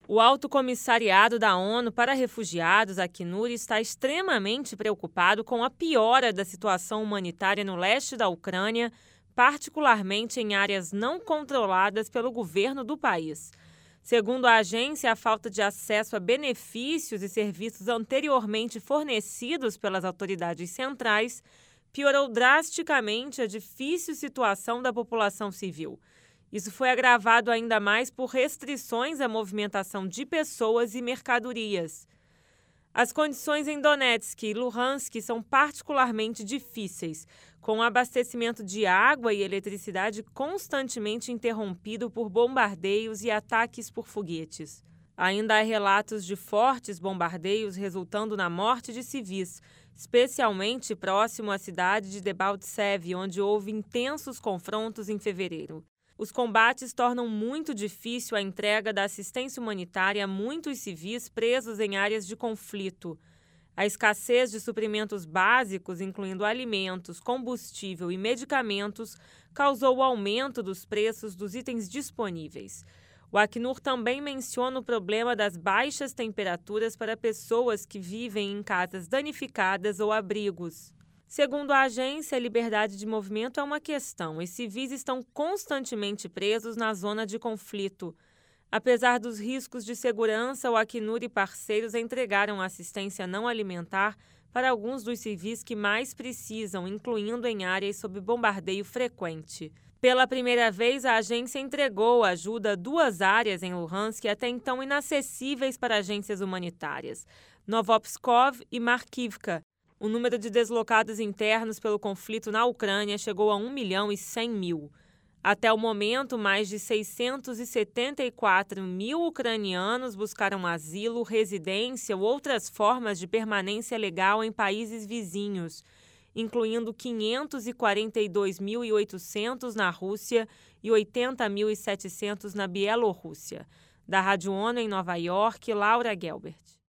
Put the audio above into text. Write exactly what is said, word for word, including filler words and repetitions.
O Alto Comissariado da ONU para Refugiados, Acnur, está extremamente preocupado com a piora da situação humanitária no leste da Ucrânia, particularmente em áreas não controladas pelo governo do país. Segundo a agência, a falta de acesso a benefícios e serviços anteriormente fornecidos pelas autoridades centrais piorou drasticamente a difícil situação da população civil. Isso foi agravado ainda mais por restrições à movimentação de pessoas e mercadorias. As condições em Donetsk e Luhansk são particularmente difíceis, com o abastecimento de água e eletricidade constantemente interrompido por bombardeios e ataques por foguetes. Ainda há relatos de fortes bombardeios resultando na morte de civis, especialmente próximo à cidade de Debaltsev, onde houve intensos confrontos em fevereiro. Os combates tornam muito difícil a entrega da assistência humanitária a muitos civis presos em áreas de conflito. A escassez de suprimentos básicos, incluindo alimentos, combustível e medicamentos, causou o aumento dos preços dos itens disponíveis. O Acnur também menciona o problema das baixas temperaturas para pessoas que vivem em casas danificadas ou abrigos. Segundo a agência, a liberdade de movimento é uma questão e civis estão constantemente presos na zona de conflito. Apesar dos riscos de segurança, o Acnur e parceiros entregaram assistência não alimentar para alguns dos civis que mais precisam, incluindo em áreas sob bombardeio frequente. Pela primeira vez, a agência entregou ajuda a duas áreas em Luhansk até então inacessíveis para agências humanitárias, Novopskov e Markivka. O número de deslocados internos pelo conflito na Ucrânia chegou a um milhão e cem mil. Até o momento, mais de seiscentos e setenta e quatro mil ucranianos buscaram asilo, residência ou outras formas de permanência legal em países vizinhos, incluindo quinhentos e quarenta e dois mil e oitocentos na Rússia e oitenta mil e setecentos na Bielorrússia. Da Rádio ONU em Nova York, Laura Gelbert.